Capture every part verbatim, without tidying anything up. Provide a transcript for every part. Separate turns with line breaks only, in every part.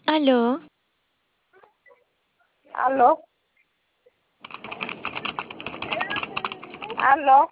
¿Aló?
¿Aló? ¿Aló?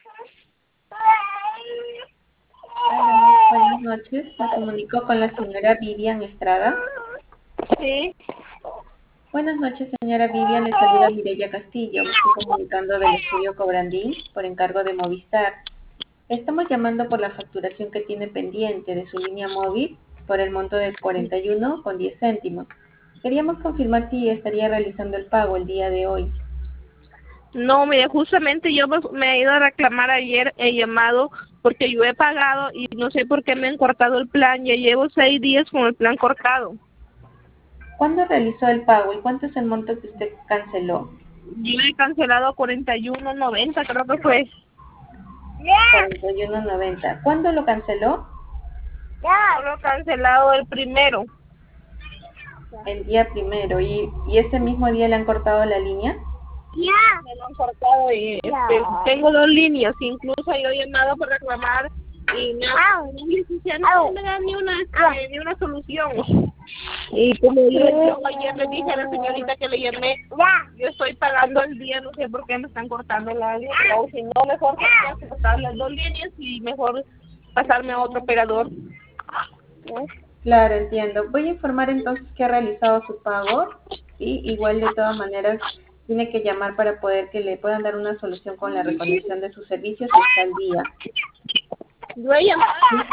Hola, buenas noches. Me comunico con la señora Vivian Estrada.
Sí.
Buenas noches, señora Vivian. Le saluda Mireya Castillo. Me estoy comunicando del estudio Cobrandín por encargo de Movistar. Estamos llamando por la facturación que tiene pendiente de su línea móvil por el monto de cuarenta y uno con diez céntimos. Queríamos confirmar si estaría realizando el pago el día de hoy.
No, mire, justamente yo me, me he ido a reclamar ayer, he llamado porque yo he pagado y no sé por qué me han cortado el plan. Ya llevo seis días con el plan cortado.
¿Cuándo realizó el pago y cuánto es el monto que usted canceló?
Yo he cancelado cuarenta y uno noventa, creo que fue.
cuarenta y uno noventa. ¿Cuándo lo canceló?
Solo he cancelado el primero.
El día primero. ¿Y, y ese mismo día le han cortado la línea?
Ya. Me lo han cortado y este, tengo dos líneas. Incluso yo he llamado por reclamar y me han, no me dan ni una, este, ni una solución. Y como yo, yo ayer le dije a la señorita que le llamé, yo estoy pagando el día, no sé por qué me están cortando la línea. O si no, mejor sería cortar las dos líneas y mejor pasarme a otro operador.
Claro, entiendo. Voy a informar entonces que ha realizado su pago. Sí, igual de todas maneras tiene que llamar para poder que le puedan dar una solución con la reconexión de sus servicios y está al día.
Yo he llamado,
¿Sí?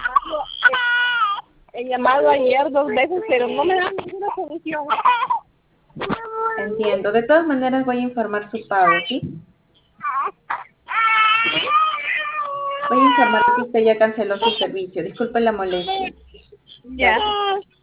he llamado ayer dos veces, pero no me dan ninguna solución.
Entiendo. De todas maneras voy a informar su pago, ¿sí? Voy a informar que usted ya canceló su servicio. Disculpe la molestia.
Ya.